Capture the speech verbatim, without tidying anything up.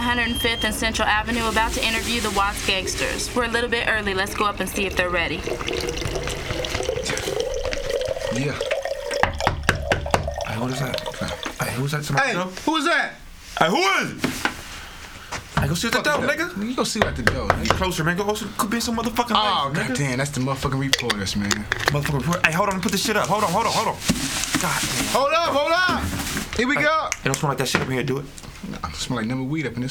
hundred fifth and Central Avenue, about to interview the Watts gangsters. We're a little bit early. Let's go up and see if they're ready. Yeah. Hey, what is that? Hey, who's that? Somebody Hey, know? who is that? Hey, who is it? Hey, go see at the door, nigga. You go see what the door, You nigga. closer, man. Go, oh, could be some motherfucking Oh, lights, nigga. goddamn, that's the motherfucking reporters, man. Motherfucking report. Hey, hold on, put this shit up. Hold on, hold on, hold on. God damn. Hold up, hold up. Here we Hey, go. It don't smell like that shit up in here, do it? Nah, smell like number weed up in this